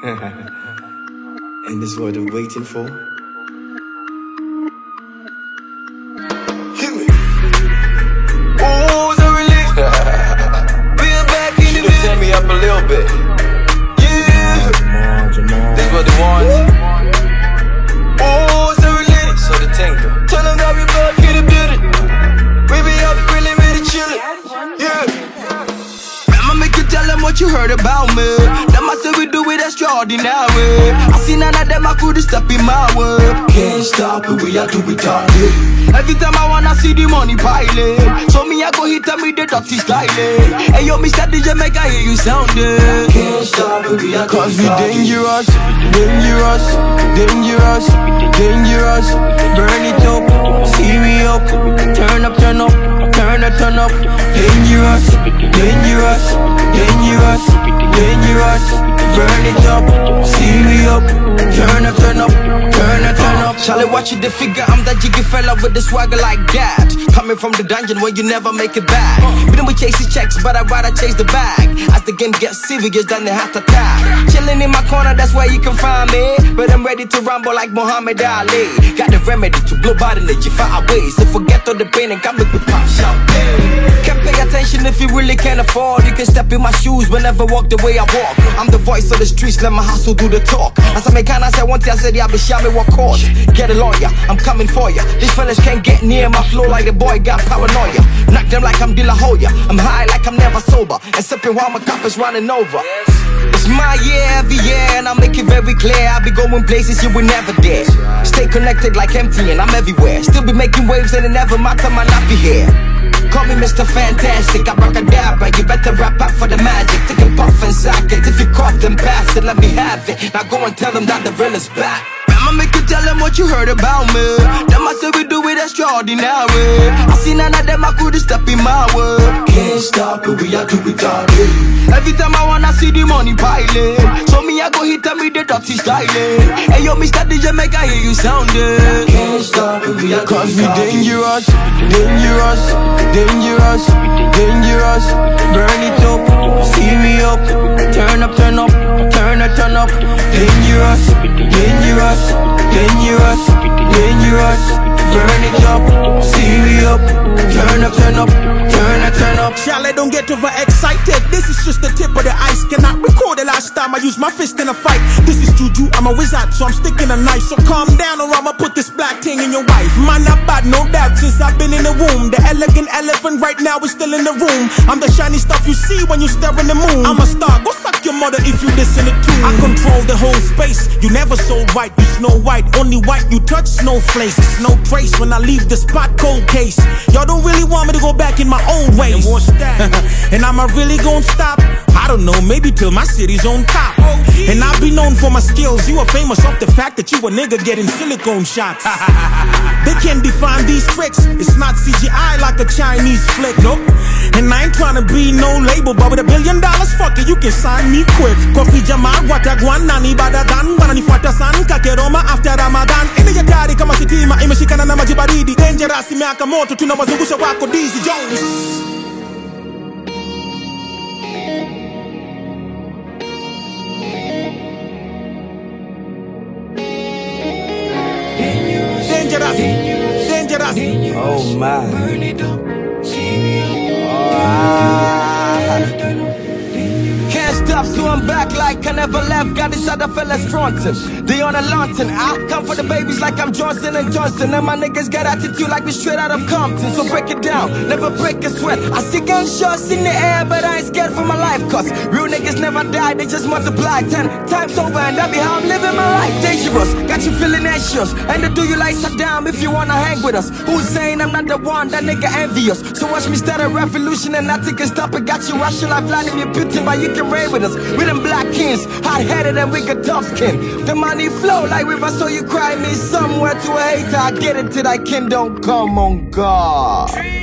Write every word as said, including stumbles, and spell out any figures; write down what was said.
And this is what I'm waiting for. Hit me. Oh, it's a relief. Being back in the bed. Turn me up a little bit. Yeah. Jamal, Jamal. This is what they want. Oh, it's a relief. So the tingle. Tell them that we back in the building. Baby, I'll be really, really chillin'. Yeah. I'ma make you tell them what you heard about me. Them I say we do it extraordinary. I see none of them I couldn't step in my way. Can't stop it, we are do it all day. Every time I wanna see the money piling, so me I go hit them with the dirty styling. Hey yo, Mister D J, make I hear you sounding. Can't stop it, we are cause we dangerous, dangerous, dangerous, dangerous. Burn it up, see me up, turn up, turn up, turn up, turn up. Dangerous, dangerous, dangerous, dangerous. Burn it up, see me up, turn up, turn up, turn up, turn up. Charlie, watch you the figure, I'm that jiggy fella with the swagger like that. Coming from the dungeon where you never make it back. We don't chase the checks, but I'd rather chase the bag. As the game gets serious, then they have to tap. Chilling in my corner, that's where you can find me. But I'm ready to rumble like Muhammad Ali. Got the remedy to blow body energy far away. So forget all the pain and come with the pop champagne. Can't pay attention if you really can't afford. You can step in my shoes whenever walk the way I walk. I'm the voice of the streets, let my hustle do the talk. As I make I say one thing, I said, yeah, be shy me what court. Get a lawyer, I'm coming for ya. These fellas can't get near my flow like the boy got paranoia. Knock them like I'm De La Hoya. I'm high like I'm never sober, and sipping while my cup is running over. It's my year every year, and I make it very clear. I be going places you will never dare. Stay connected like M T N, I'm everywhere. Still be making waves and it never matter, man, I be here. Call me Mister Fantastic, I rock a dabber. You better rap out for the magic. Take a puff and sack it. If you cough, then pass it, let me have it. Now go and tell them that the real is back. I'ma make you tell them what you heard about me. Them I say we do it extraordinary. I see none of them I couldn't step in my way. Can't stop it, we are do it all day. Every time I wanna see the money piling, so me I go hit them with the dirty styling. Hey yo, Mister D J, make I hear you sounding. Can't stop it, we are cause we dangerous, dangerous, dangerous, dangerous. Burn it up, see me up, turn up, turn up, turn up, turn up. Dangerous, dangerous, dangerous, dangerous. Burn it up, see me up, turn up, turn up, turn up, turn up. Charlie, don't get overexcited. This is just the tip of the ice. Cannot recall the last time I used my fist in a fight. This is juju, I'm a wizard, so I'm sticking a knife. So calm down or I'ma put this black thing in your wife. Man, not bad, no doubt, since I've been in the womb. The elegant elephant right now is still in the room. I'm the shiny stuff you see when you stare in the moon. I'm a star, go suck your mother if you listen to tune. I control the whole space. You never so white, you Snow White. Only white, you touch snowflakes. No trace when I leave the spot, cold case. Y'all don't really want me to go back in my old ways. And I'ma really gon' stop? I don't know, maybe till my city's on top. And I'll be known for my skills. You are famous off the fact that you a nigga getting silicone shots. They can't define these tricks. It's not C G I like a Chinese flick, nope. And I ain't tryna be no label, but with a billion dollars, fuck it, you can sign me quick. Kofi Jamal, Watagwan, Nani Badadan, Wananifuata San, Kakeroma after Ramadan. Ine ya gari kama sitima, imeshikana na maji baridi. Dangerous, miaka moto, tunawazungusha wako Dizzy Jones. Dangerous, dangerous, dangerous. Oh my. Burn it up, see me up. Ah. Can't stop, so I'm back like I never left. Got this other fellas frontin'. They on a lantern. I come for the babies like I'm Johnson and Johnson. And my niggas got attitude like we straight out of Compton. So break it down, never break a sweat. I see gunshots in the air, but I ain't scared for my life. Cause real niggas never die, they just multiply. Ten times over, and that be how I'm living my life. Dangerous, got you feeling anxious. And to do you like Saddam if you wanna hang with us. Who's saying I'm not the one, that nigga envious. So watch me start a revolution and nothing can stop it. Got you rushing like Vladimir Putin, but you can raid with us. We them black kings, hot-headed and we got tough skin. The money flow like river, so you cry me somewhere to a hater. I get it till that king don't come on God.